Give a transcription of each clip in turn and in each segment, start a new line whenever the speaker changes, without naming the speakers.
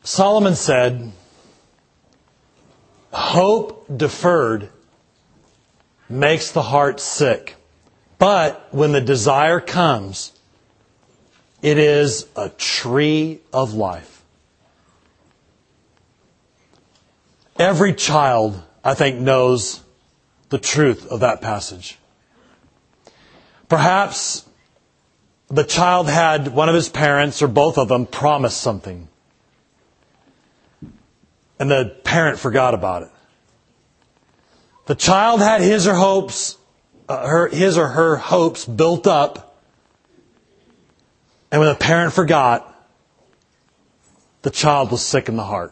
Solomon said, "Hope deferred makes the heart sick, but when the desire comes, it is a tree of life." Every child, I think, knows the truth of that passage. Perhaps the child had one of his parents or both of them promise something, and the parent forgot about it. The child had his or her hopes built up, and when the parent forgot, the child was sick in the heart.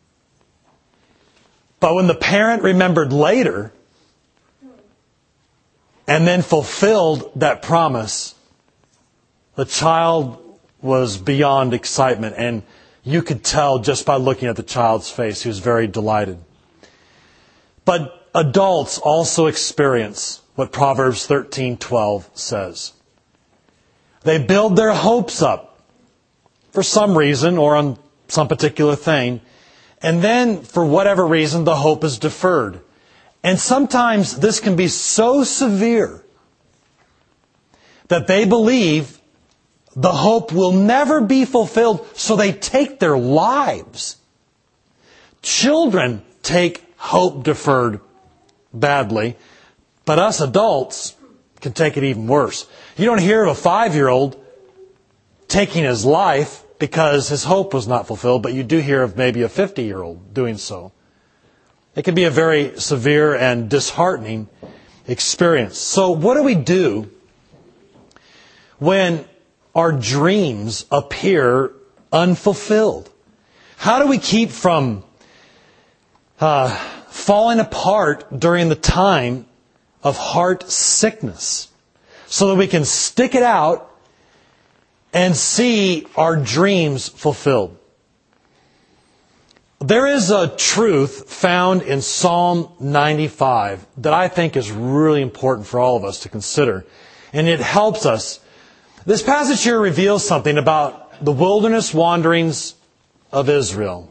But when the parent remembered later and then fulfilled that promise, the child was beyond excitement, and you could tell just by looking at the child's face, he was very delighted. But adults also experience what Proverbs 13:12 says. They build their hopes up for some reason or on some particular thing, and then for whatever reason the hope is deferred. And sometimes this can be so severe that they believe the hope will never be fulfilled, so they take their lives. Children take hope deferred badly, but us adults can take it even worse. You don't hear of a 5-year-old taking his life because his hope was not fulfilled, but you do hear of maybe a 50-year-old doing so. It can be a very severe and disheartening experience. So what do we do when our dreams appear unfulfilled? How do we keep from falling apart during the time of heart sickness so that we can stick it out and see our dreams fulfilled? There is a truth found in Psalm 95 that I think is really important for all of us to consider, and it helps us. This passage here reveals something about the wilderness wanderings of Israel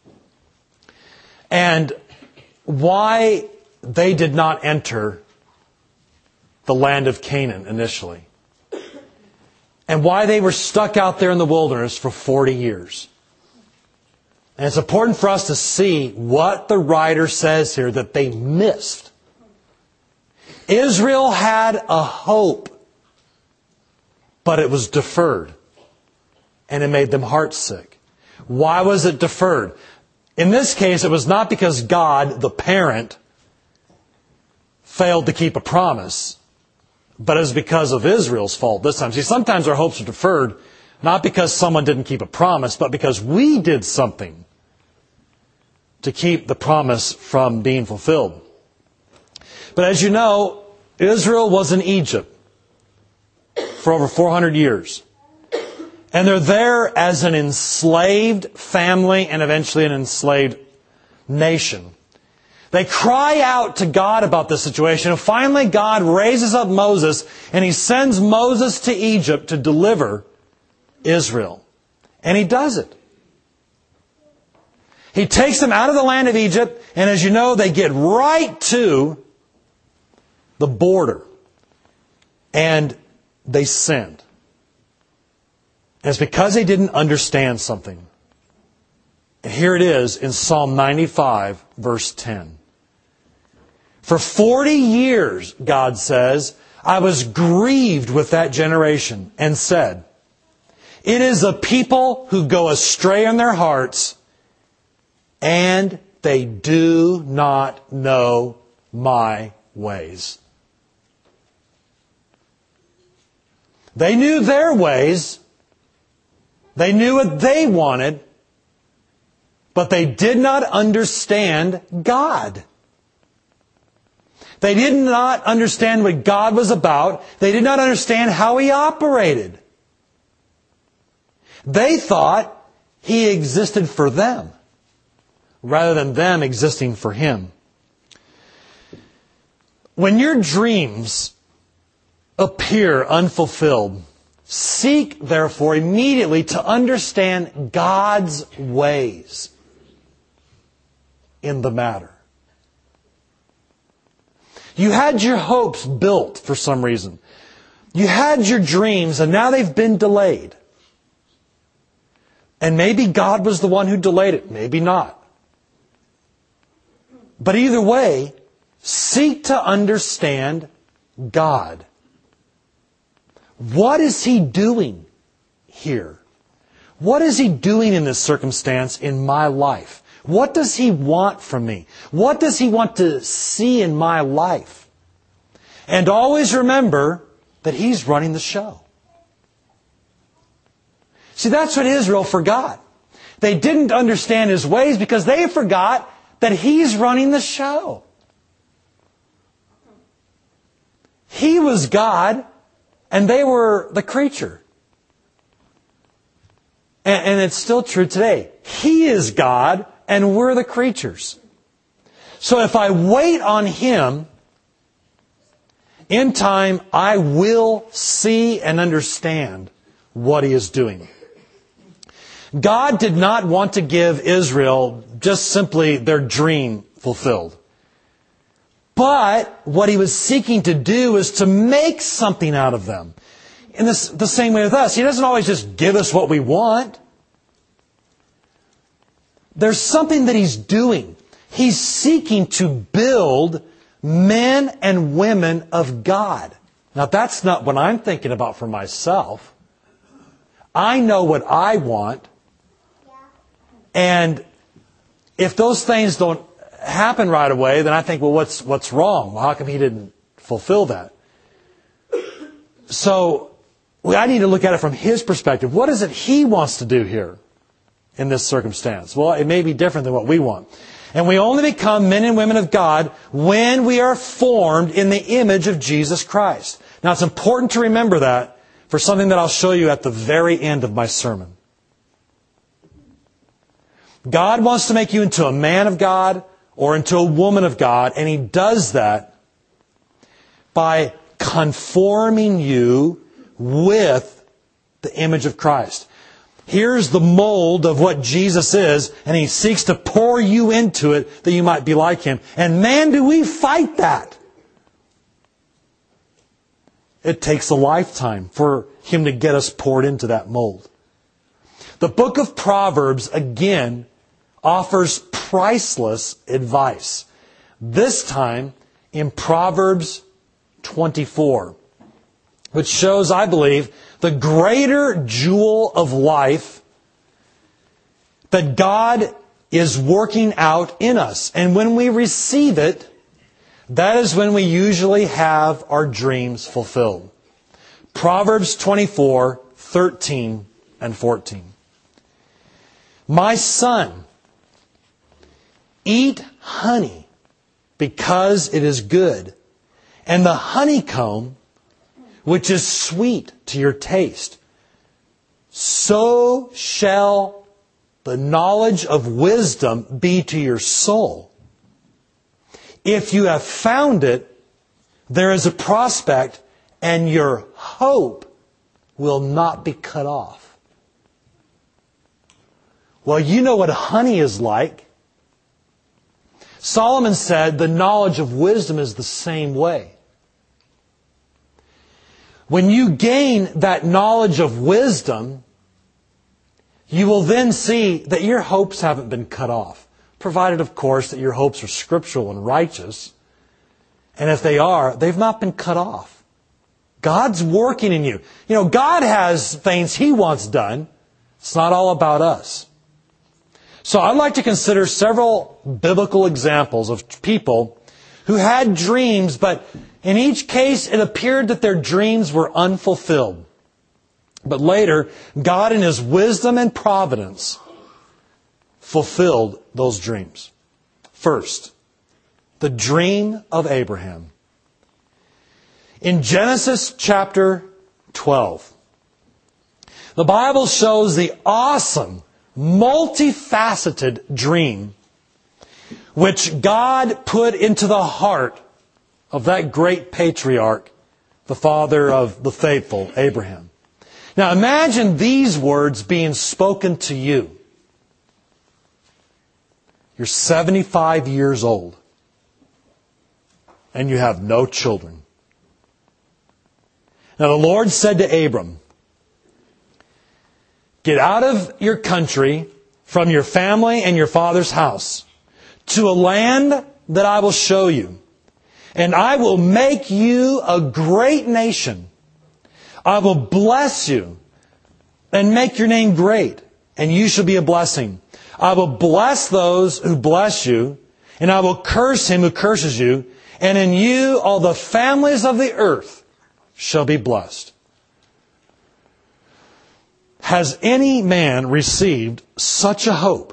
and why they did not enter the land of Canaan initially, and why they were stuck out there in the wilderness for 40 years. And it's important for us to see what the writer says here that they missed. Israel had a hope, but it was deferred, and it made them heartsick. Why was it deferred? In this case, it was not because God, the parent, failed to keep a promise, but it was because of Israel's fault this time. See, sometimes our hopes are deferred, not because someone didn't keep a promise, but because we did something to keep the promise from being fulfilled. But as you know, Israel was in Egypt for over 400 years. And they're there as an enslaved family and eventually an enslaved nation. They cry out to God about this situation, and finally God raises up Moses, and He sends Moses to Egypt to deliver Israel. And He does it. He takes them out of the land of Egypt, and as you know, they get right to the border. And they sinned. And it's because they didn't understand something. And here it is in Psalm 95, verse 10. For 40 years, God says, I was grieved with that generation and said, it is a people who go astray in their hearts, and they do not know my ways. They knew their ways. They knew what they wanted, but they did not understand God. They did not understand what God was about. They did not understand how He operated. They thought He existed for them, rather than them existing for Him. When your dreams appear unfulfilled, Seek, therefore, immediately to understand God's ways in the matter. You had your hopes built for some reason. You had your dreams, and now they've been delayed. And maybe God was the one who delayed it. Maybe not. But either way, seek to understand God. What is He doing here? What is He doing in this circumstance in my life? What does He want from me? What does He want to see in my life? And always remember that He's running the show. See, that's what Israel forgot. They didn't understand His ways because they forgot that He's running the show. He was God, and they were the creature. And it's still true today. He is God, and we're the creatures. So if I wait on Him, in time I will see and understand what He is doing. God did not want to give Israel just simply their dream fulfilled. But what He was seeking to do is to make something out of them. In the same way with us. He doesn't always just give us what we want. There's something that He's doing. He's seeking to build men and women of God. Now that's not what I'm thinking about for myself. I know what I want. And if those things don't happen right away, then I think, well, what's wrong? Well, how come He didn't fulfill that? So I need to look at it from His perspective. What is it He wants to do here in this circumstance? Well, it may be different than what we want. And we only become men and women of God when we are formed in the image of Jesus Christ. Now, it's important to remember that for something that I'll show you at the very end of my sermon. God wants to make you into a man of God or into a woman of God, and He does that by conforming you with the image of Christ. Here's the mold of what Jesus is, and He seeks to pour you into it that you might be like Him. And man, do we fight that. It takes a lifetime for Him to get us poured into that mold. The book of Proverbs, again, offers priceless advice. This time in Proverbs 24, which shows, I believe, the greater jewel of life that God is working out in us. And when we receive it, that is when we usually have our dreams fulfilled. Proverbs 24, 13 and 14. My son, eat honey because it is good, and the honeycomb which is sweet to your taste. So shall the knowledge of wisdom be to your soul. If you have found it, there is a prospect, and your hope will not be cut off. Well, you know what honey is like. Solomon said the knowledge of wisdom is the same way. When you gain that knowledge of wisdom, you will then see that your hopes haven't been cut off. Provided, of course, that your hopes are scriptural and righteous. And if they are, they've not been cut off. God's working in you. You know, God has things He wants done. It's not all about us. So I'd like to consider several biblical examples of people who had dreams, but in each case it appeared that their dreams were unfulfilled. But later, God in His wisdom and providence fulfilled those dreams. First, the dream of Abraham. In Genesis chapter 12, the Bible shows the awesome, multifaceted dream which God put into the heart of that great patriarch, the father of the faithful, Abraham. Now imagine these words being spoken to you. You're 75 years old and you have no children. Now the Lord said to Abram, get out of your country, from your family and your father's house, to a land that I will show you. And I will make you a great nation. I will bless you and make your name great, and you shall be a blessing. I will bless those who bless you, and I will curse him who curses you, and in you all the families of the earth shall be blessed. Has any man received such a hope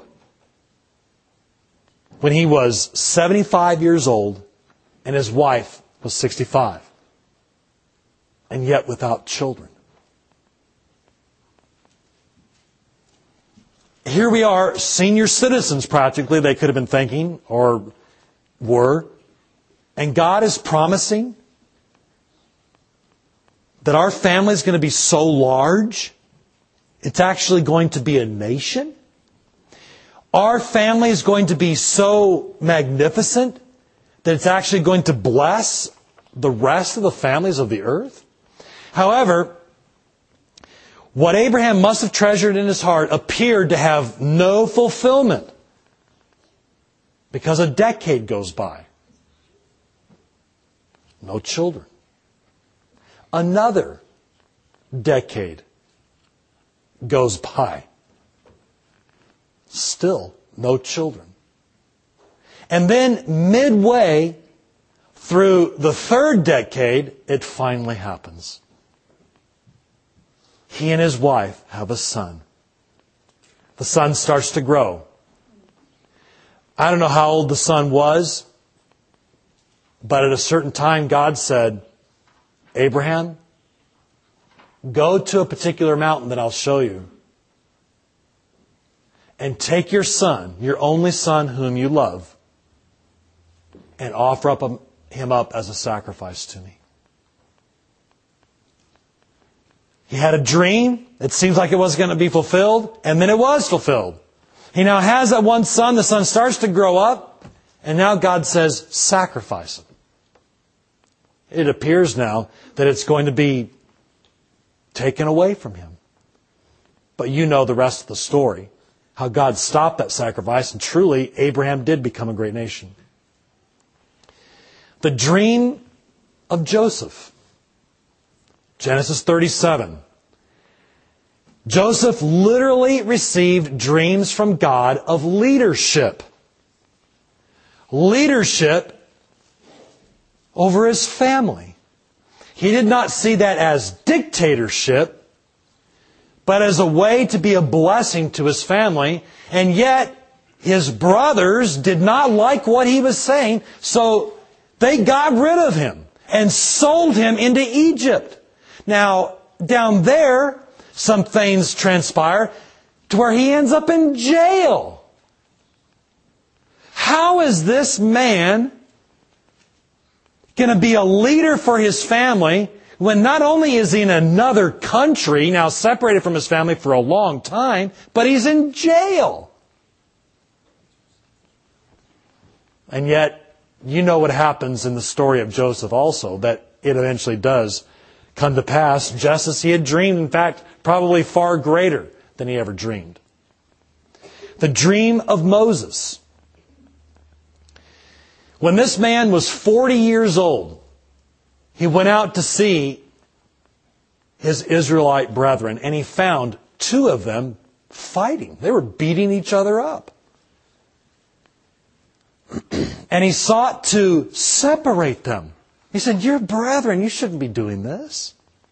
when he was 75 years old and his wife was 65, and yet without children? Here we are, senior citizens practically, they could have been thinking, or were, and God is promising that our family is going to be so large, it's actually going to be a nation. Our family is going to be so magnificent that it's actually going to bless the rest of the families of the earth. However, what Abraham must have treasured in his heart appeared to have no fulfillment because a decade goes by. No children. Another decade goes by. Still no children. And then midway through the third decade, it finally happens. He and his wife have a son. The son starts to grow. I don't know how old the son was, but at a certain time God said, Abraham, go to a particular mountain that I'll show you, and take your son, your only son whom you love, and offer him up as a sacrifice to me. He had a dream. It seems like it wasn't going to be fulfilled, and then it was fulfilled. He now has that one son. The son starts to grow up, and now God says, sacrifice him. It appears now that it's going to be taken away from him. But you know the rest of the story, how God stopped that sacrifice, and truly Abraham did become a great nation. The dream of Joseph. Genesis 37. Joseph literally received dreams from God of leadership. Leadership over his family. He did not see that as dictatorship, but as a way to be a blessing to his family. And yet, his brothers did not like what he was saying, so they got rid of him and sold him into Egypt. Now, down there, some things transpire to where he ends up in jail. How is this man going to be a leader for his family when not only is he in another country, now separated from his family for a long time, but he's in jail? And yet, you know what happens in the story of Joseph also, that it eventually does come to pass just as he had dreamed, in fact, probably far greater than he ever dreamed. The dream of Moses. When this man was 40 years old, he went out to see his Israelite brethren, and he found two of them fighting. They were beating each other up. And he sought to separate them. He said, "You're brethren, you shouldn't be doing this."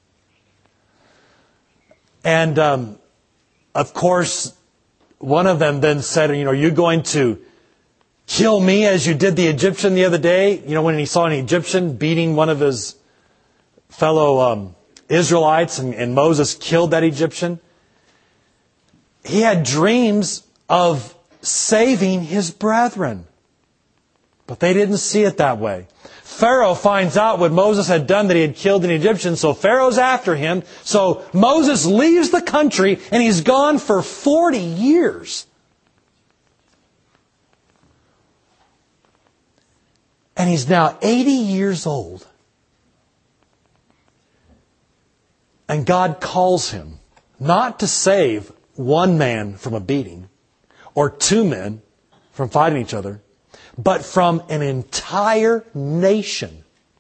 And, of course, one of them then said, "Are you going to kill me as you did the Egyptian the other day?" When he saw an Egyptian beating one of his fellow Israelites, and Moses killed that Egyptian. He had dreams of saving his brethren. But they didn't see it that way. Pharaoh finds out what Moses had done, that he had killed an Egyptian, so Pharaoh's after him. So Moses leaves the country, and he's gone for 40 years. And he's now 80 years old. And God calls him not to save one man from a beating or two men from fighting each other, but from an entire nation.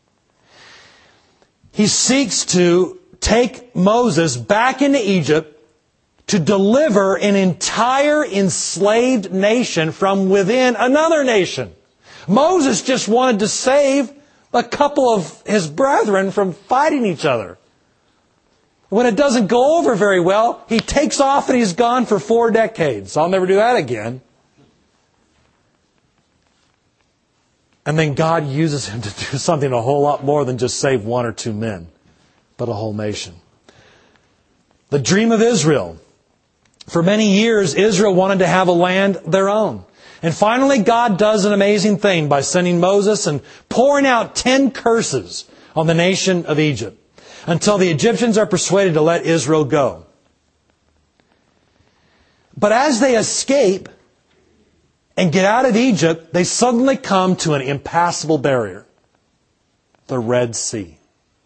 He seeks to take Moses back into Egypt to deliver an entire enslaved nation from within another nation. Moses just wanted to save a couple of his brethren from fighting each other. When it doesn't go over very well, he takes off and he's gone for 4 decades. I'll never do that again. And then God uses him to do something a whole lot more than just save 1 or 2 men, but a whole nation. The dream of Israel. For many years, Israel wanted to have a land their own. And finally, God does an amazing thing by sending Moses and pouring out 10 curses on the nation of Egypt, until the Egyptians are persuaded to let Israel go. But as they escape and get out of Egypt, they suddenly come to an impassable barrier, the Red Sea.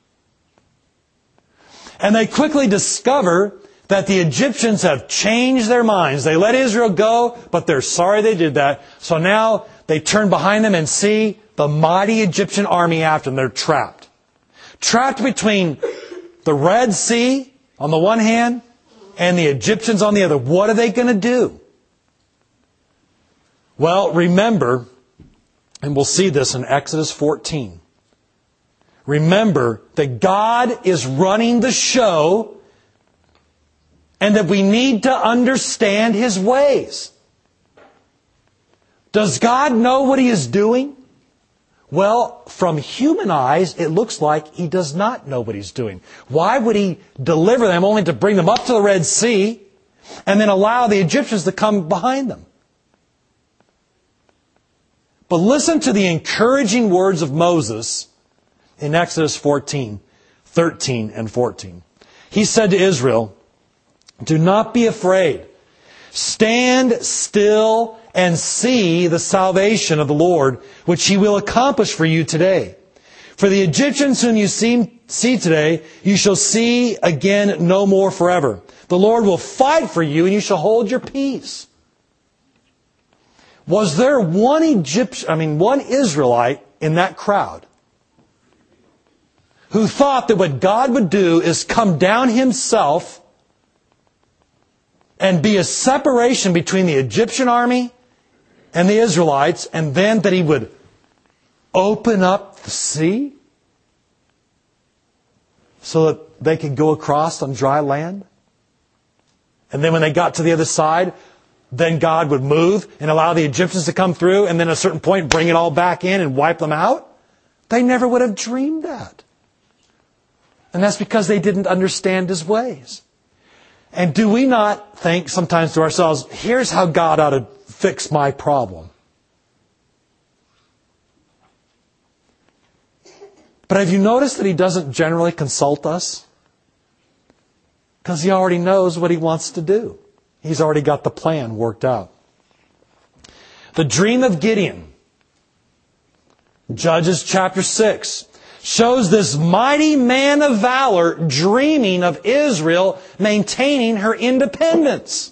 And they quickly discover that the Egyptians have changed their minds. They let Israel go, but they're sorry they did that. So now they turn behind them and see the mighty Egyptian army after them. They're trapped. Trapped between the Red Sea on the one hand and the Egyptians on the other. What are they going to do? Well, remember, and we'll see this in Exodus 14. Remember that God is running the show and that we need to understand His ways. Does God know what He is doing? Well, from human eyes, it looks like He does not know what He's doing. Why would He deliver them only to bring them up to the Red Sea and then allow the Egyptians to come behind them? But listen to the encouraging words of Moses in Exodus 14, 13 and 14. He said to Israel, "Do not be afraid. Stand still and see the salvation of the Lord, which He will accomplish for you today. For the Egyptians whom you see today, you shall see again no more forever. The Lord will fight for you, and you shall hold your peace." Was there one Israelite in that crowd who thought that what God would do is come down Himself and be a separation between the Egyptian army and the Israelites, and then that He would open up the sea so that they could go across on dry land? And then when they got to the other side, then God would move and allow the Egyptians to come through, and then at a certain point bring it all back in and wipe them out? They never would have dreamed that. And that's because they didn't understand His ways. And do we not think sometimes to ourselves, here's how God ought to fix my problem? But have you noticed that He doesn't generally consult us? Because He already knows what He wants to do. He's already got the plan worked out. The dream of Gideon, Judges chapter 6, shows this mighty man of valor dreaming of Israel maintaining her independence.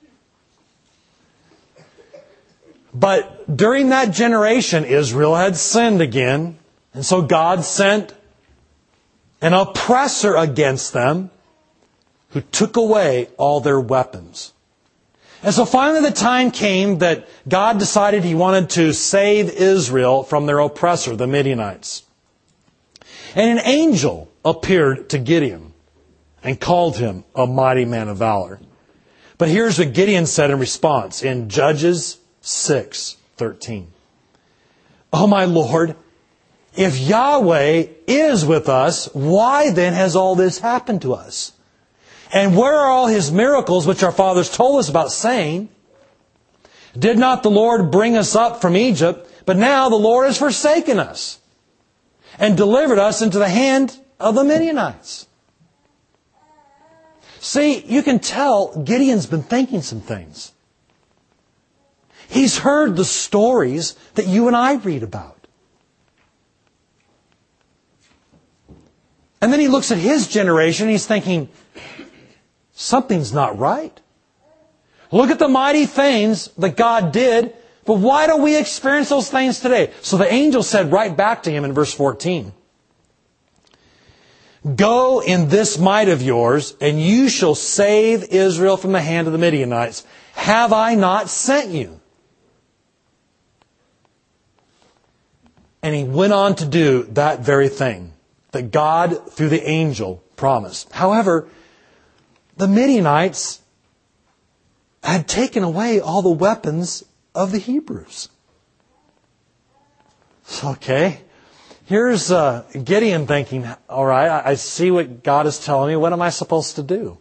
But during that generation, Israel had sinned again, and so God sent an oppressor against them who took away all their weapons. And so finally the time came that God decided He wanted to save Israel from their oppressor, the Midianites. And an angel appeared to Gideon and called him a mighty man of valor. But here's what Gideon said in response in Judges 6:13. "Oh my Lord, if Yahweh is with us, why then has all this happened to us? And where are all His miracles which our fathers told us about, saying, did not the Lord bring us up from Egypt, but now the Lord has forsaken us? and delivered us into the hand of the Midianites. See, you can tell Gideon's been thinking some things. He's heard the stories that you and I read about. And then he looks at his generation and he's thinking, something's not right. Look at the mighty things that God did, but why don't we experience those things today? So the angel said right back to him in verse 14, go in this might of yours, and you shall save Israel from the hand of the Midianites. Have I not sent you? And he went on to do that very thing that God, through the angel, promised. However, the Midianites had taken away all the weapons of the Hebrews. Okay, here's Gideon thinking, all right, I see what God is telling me. What am I supposed to do?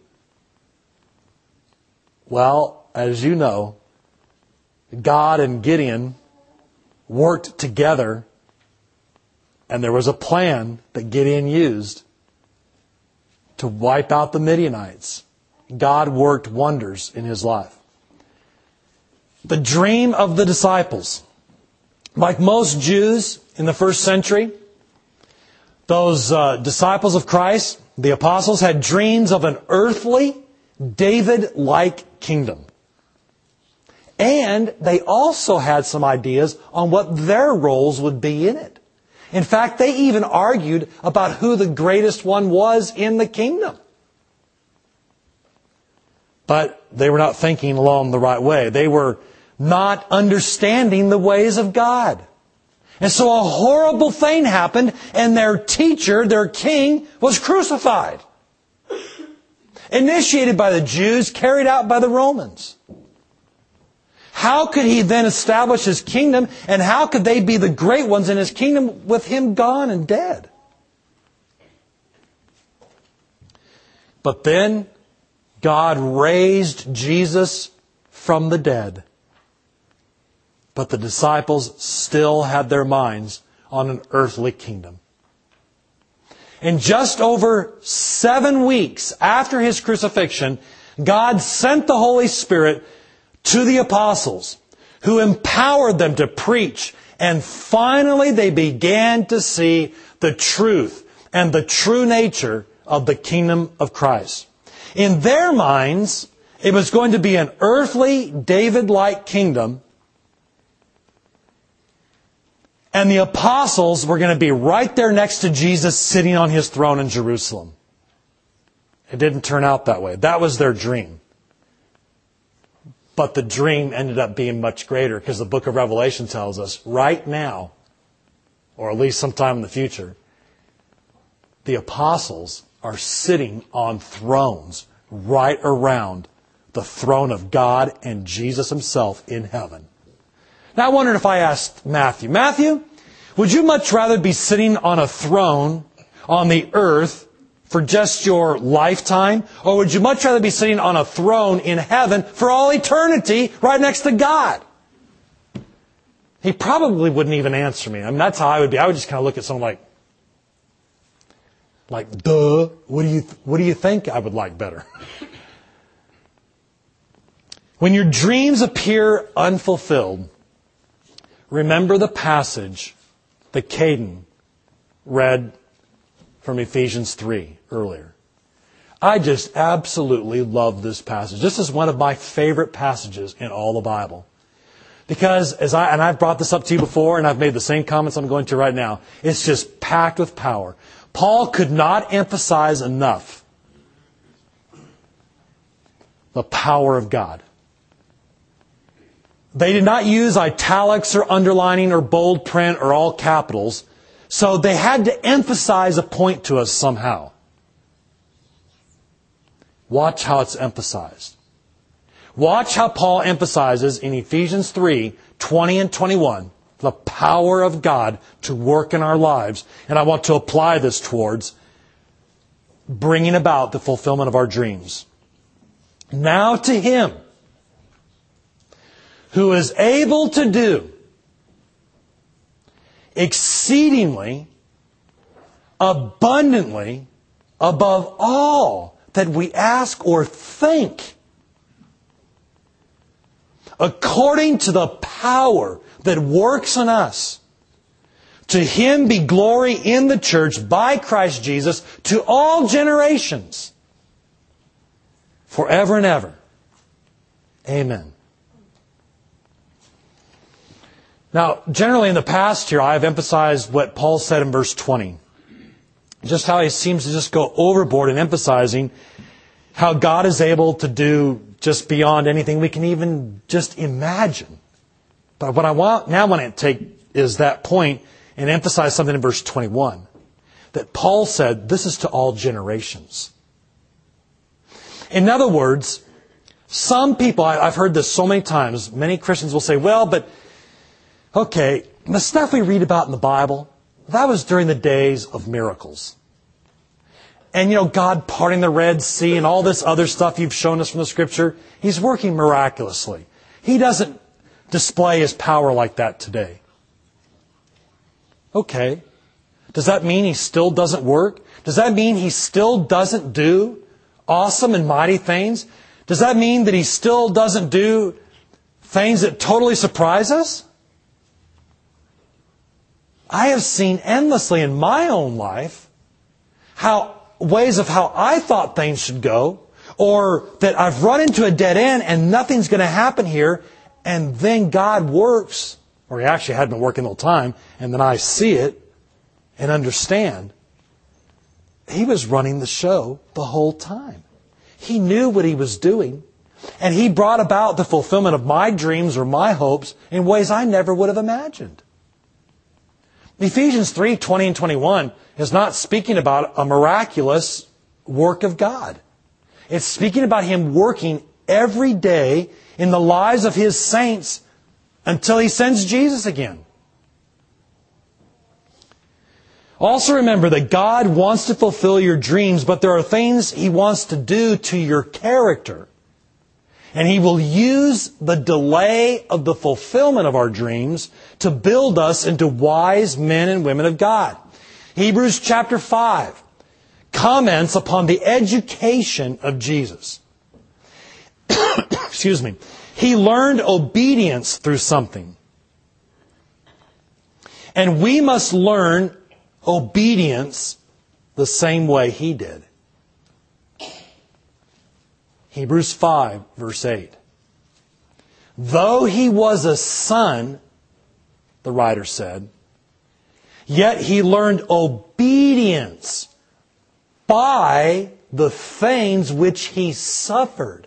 Well, as you know, God and Gideon worked together, and there was a plan that Gideon used to wipe out the Midianites. God worked wonders in his life. The dream of the disciples. Like most Jews in the first century, those disciples of Christ, the apostles, had dreams of an earthly, David-like kingdom. And they also had some ideas on what their roles would be in it. In fact, they even argued about who the greatest one was in the kingdom. But they were not thinking along the right way. They were not understanding the ways of God. And so a horrible thing happened, and their teacher, their king, was crucified. Initiated by the Jews, carried out by the Romans. How could he then establish his kingdom, and how could they be the great ones in his kingdom with him gone and dead? But then God raised Jesus from the dead. But the disciples still had their minds on an earthly kingdom. In just over 7 weeks after his crucifixion, God sent the Holy Spirit to the apostles, who empowered them to preach. And finally they began to see the truth and the true nature of the kingdom of Christ. In their minds, it was going to be an earthly, David-like kingdom. And the apostles were going to be right there next to Jesus, sitting on his throne in Jerusalem. It didn't turn out that way. That was their dream. But the dream ended up being much greater, because the book of Revelation tells us right now, or at least sometime in the future, the apostles are sitting on thrones right around the throne of God and Jesus himself in heaven. Now I wondered if I asked Matthew, would you much rather be sitting on a throne on the earth for just your lifetime? Or would you much rather be sitting on a throne in heaven for all eternity right next to God? He probably wouldn't even answer me. I mean, that's how I would be. I would just kind of look at someone like, duh, what do you think I would like better? When your dreams appear unfulfilled, remember the passage that Caden read from Ephesians 3 earlier. I just absolutely love this passage. This is one of my favorite passages in all the Bible. Because I've brought this up to you before, and I've made the same comments I'm going to right now. It's just packed with power. Paul could not emphasize enough the power of God. They did not use italics or underlining or bold print or all capitals. So they had to emphasize a point to us somehow. Watch how it's emphasized. Watch how Paul emphasizes in Ephesians 3, 20 and 21, the power of God to work in our lives. And I want to apply this towards bringing about the fulfillment of our dreams. Now to him who is able to do exceedingly abundantly above all that we ask or think, according to the power that works in us. To Him be glory in the church by Christ Jesus to all generations, forever and ever. Amen. Now, generally in the past here, I've emphasized what Paul said in verse 20. Just how he seems to just go overboard in emphasizing how God is able to do just beyond anything we can even just imagine. But what I want to take is that point and emphasize something in verse 21. That Paul said, this is to all generations. In other words, some people, I've heard this so many times, many Christians will say, well, but, okay, the stuff we read about in the Bible, that was during the days of miracles. And, God parting the Red Sea and all this other stuff you've shown us from the Scripture, He's working miraculously. He doesn't display His power like that today. Okay. Does that mean He still doesn't work? Does that mean He still doesn't do awesome and mighty things? Does that mean that He still doesn't do things that totally surprise us? I have seen endlessly in my own life ways of how I thought things should go, or that I've run into a dead end and nothing's going to happen here, and then God works, or He actually had been working the whole time, and then I see it and understand He was running the show the whole time. He knew what He was doing, and He brought about the fulfillment of my dreams or my hopes in ways I never would have imagined. Ephesians 3:20 and 21 is not speaking about a miraculous work of God. It's speaking about Him working every day in the lives of His saints until He sends Jesus again. Also remember that God wants to fulfill your dreams, but there are things He wants to do to your character. And He will use the delay of the fulfillment of our dreams to build us into wise men and women of God. Hebrews chapter 5 comments upon the education of Jesus. Excuse me. He learned obedience through something. And we must learn obedience the same way He did. Hebrews 5, verse 8. Though He was a son, the writer said, yet He learned obedience by the things which He suffered.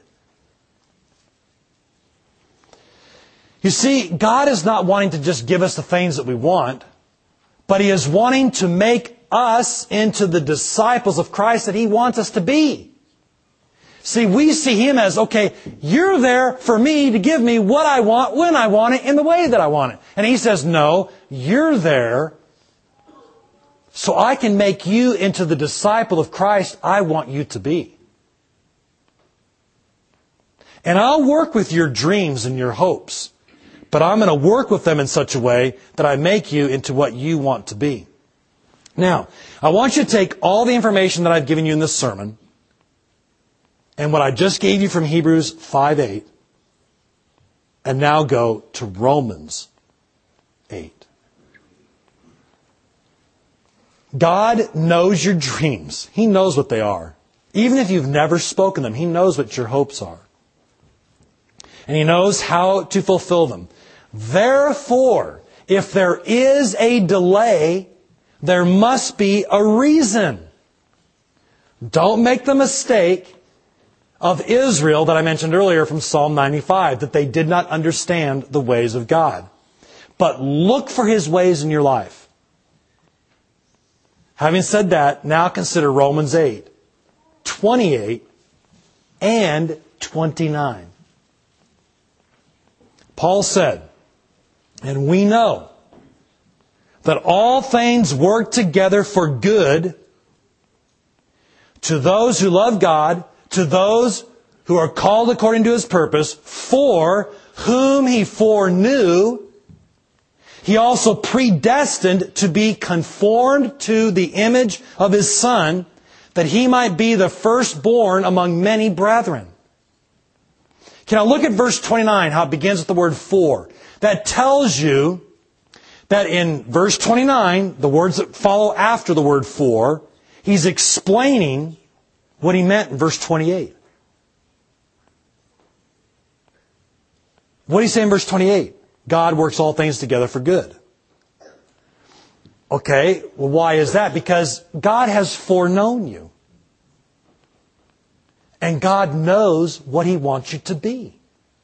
You see, God is not wanting to just give us the things that we want, but He is wanting to make us into the disciples of Christ that He wants us to be. See, we see Him as, okay, you're there for me to give me what I want, when I want it, in the way that I want it. And He says, no, you're there so I can make you into the disciple of Christ I want you to be. And I'll work with your dreams and your hopes, but I'm going to work with them in such a way that I make you into what you want to be. Now, I want you to take all the information that I've given you in this sermon and what I just gave you from Hebrews 5:8, and now go to Romans 8. God knows your dreams. He knows what they are. Even if you've never spoken them, He knows what your hopes are. And He knows how to fulfill them. Therefore, if there is a delay, there must be a reason. Don't make the mistake of Israel that I mentioned earlier from Psalm 95, that they did not understand the ways of God. But look for His ways in your life. Having said that, now consider Romans 8, 28 and 29. Paul said, and we know that all things work together for good to those who love God, to those who are called according to His purpose, for whom He foreknew, He also predestined to be conformed to the image of His Son, that He might be the firstborn among many brethren. Okay, now look at verse 29, how it begins with the word for. That tells you that in verse 29, the words that follow after the word for, He's explaining what He meant in verse 28. What do you say in verse 28? God works all things together for good. Okay, well, why is that? Because God has foreknown you. And God knows what He wants you to be.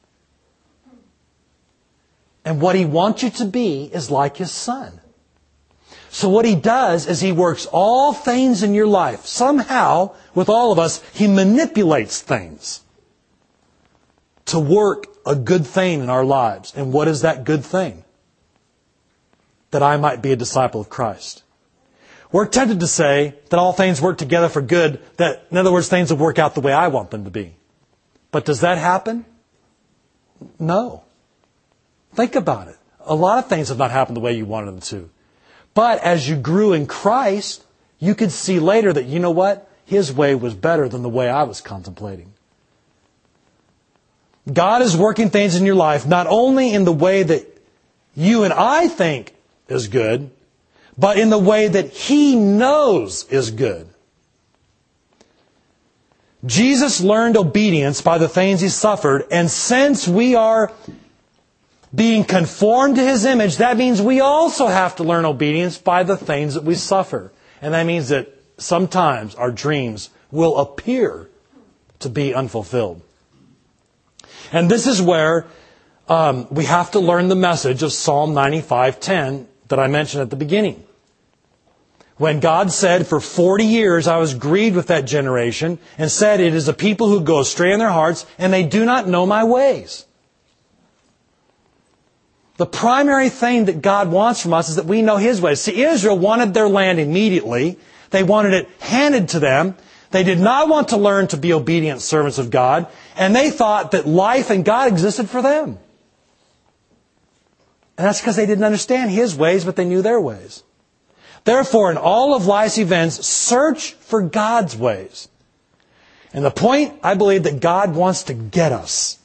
And what He wants you to be is like His Son. So what He does is He works all things in your life. Somehow, with all of us, He manipulates things to work a good thing in our lives. And what is that good thing? That I might be a disciple of Christ. We're tempted to say that all things work together for good, that, in other words, things will work out the way I want them to be. But does that happen? No. Think about it. A lot of things have not happened the way you wanted them to. But as you grew in Christ, you could see later that, you know what? His way was better than the way I was contemplating. God is working things in your life not only in the way that you and I think is good, but in the way that He knows is good. Jesus learned obedience by the things He suffered, and since we are being conformed to His image, that means we also have to learn obedience by the things that we suffer. And that means that sometimes our dreams will appear to be unfulfilled. And this is where we have to learn the message of Psalm 95:10 that I mentioned at the beginning. When God said, for 40 years I was grieved with that generation, and said, it is a people who go astray in their hearts, and they do not know my ways. The primary thing that God wants from us is that we know His ways. See, Israel wanted their land immediately. They wanted it handed to them. They did not want to learn to be obedient servants of God, and they thought that life and God existed for them. And that's because they didn't understand His ways, but they knew their ways. Therefore, in all of life's events, search for God's ways. And the point, I believe, that God wants to get us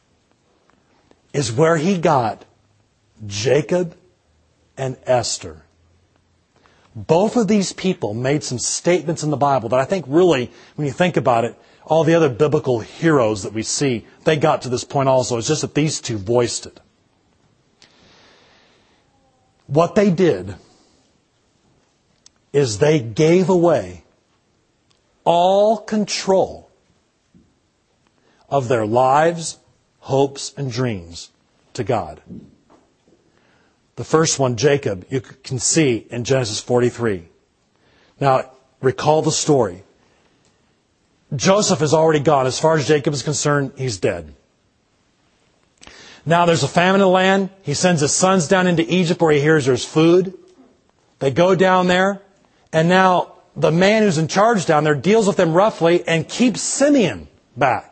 is where He got Jacob and Esther. Both of these people made some statements in the Bible that I think really, when you think about it, all the other biblical heroes that we see, they got to this point also. It's just that these two voiced it. What they did is they gave away all control of their lives, hopes, and dreams to God. The first one, Jacob, you can see in Genesis 43. Now, recall the story. Joseph is already gone. As far as Jacob is concerned, he's dead. Now there's a famine in the land. He sends his sons down into Egypt where he hears there's food. They go down there, and now the man who's in charge down there deals with them roughly and keeps Simeon back.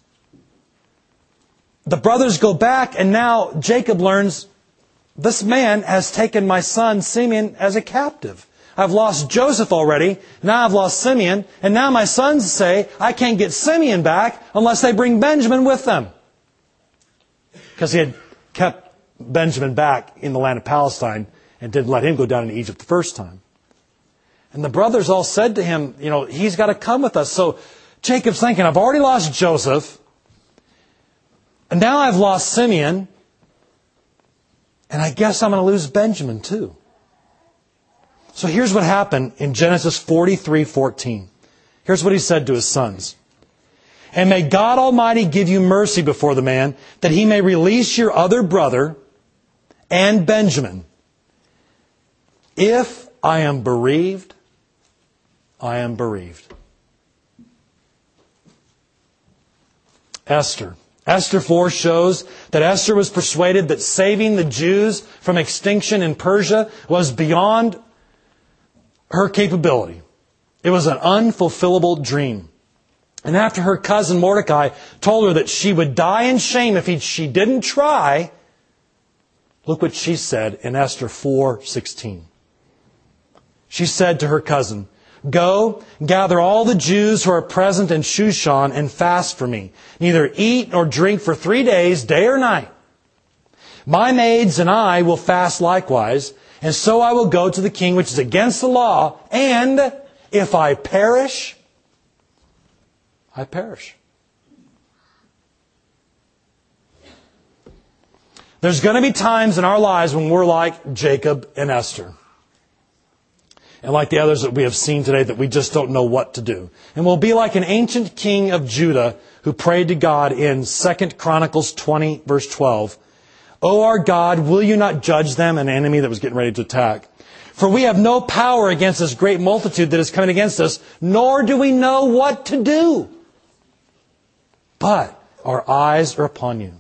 The brothers go back, and now Jacob learns, this man has taken my son Simeon as a captive. I've lost Joseph already. Now I've lost Simeon. And now my sons say, I can't get Simeon back unless they bring Benjamin with them. Because he had kept Benjamin back in the land of Palestine and didn't let him go down into Egypt the first time. And the brothers all said to him, he's got to come with us. So Jacob's thinking, I've already lost Joseph. And now I've lost Simeon. And I guess I'm going to lose Benjamin too. So here's what happened in Genesis 43:14. Here's what he said to his sons. And may God Almighty give you mercy before the man, that He may release your other brother and Benjamin. If I am bereaved, I am bereaved. Esther. Esther 4 shows that Esther was persuaded that saving the Jews from extinction in Persia was beyond her capability. It was an unfulfillable dream. And after her cousin Mordecai told her that she would die in shame if she didn't try, Look what she said in Esther 4:16. She said to her cousin, "Go, gather all the Jews who are present in Shushan and fast for me. Neither eat nor drink for 3 days, day or night. My maids and I will fast likewise, and so I will go to the king, which is against the law, and if I perish, I perish." There's going to be times in our lives when we're like Jacob and Esther. And like the others that we have seen today, that we just don't know what to do. And we'll be like an ancient king of Judah who prayed to God in 2 Chronicles 20, verse 12. "O our God, will you not judge them?" An enemy that was getting ready to attack. "For we have no power against this great multitude that is coming against us, nor do we know what to do. But our eyes are upon you."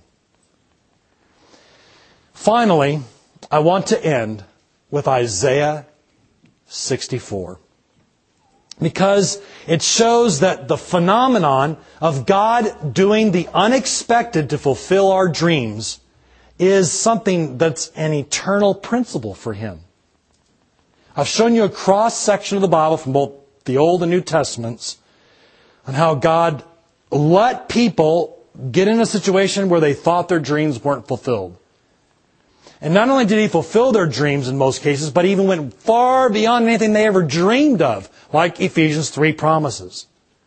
Finally, I want to end with Isaiah 64. Because it shows that the phenomenon of God doing the unexpected to fulfill our dreams is something that's an eternal principle for Him. I've shown you a cross-section of the Bible from both the Old and New Testaments on how God let people get in a situation where they thought their dreams weren't fulfilled. And not only did He fulfill their dreams in most cases, but even went far beyond anything they ever dreamed of, like Ephesians 3 promises.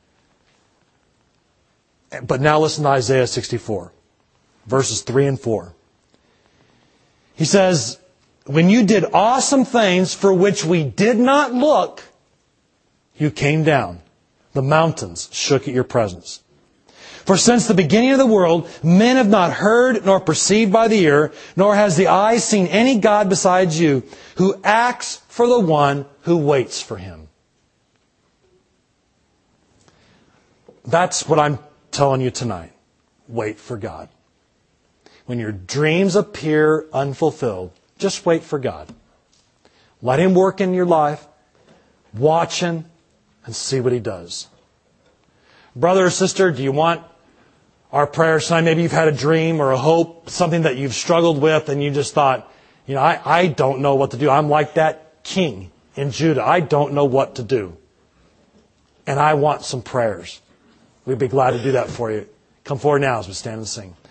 But now listen to Isaiah 64, verses 3 and 4. He says, "When you did awesome things for which we did not look, you came down. The mountains shook at your presence. For since the beginning of the world, men have not heard nor perceived by the ear, nor has the eye seen any God besides you, who acts for the one who waits for Him." That's what I'm telling you tonight. Wait for God. When your dreams appear unfulfilled, just wait for God. Let Him work in your life. Watch Him and see what He does. Brother or sister, do you want our prayers tonight? Maybe you've had a dream or a hope, something that you've struggled with, and you just thought, I don't know what to do. I'm like that king in Judah. I don't know what to do. And I want some prayers. We'd be glad to do that for you. Come forward now as we stand and sing.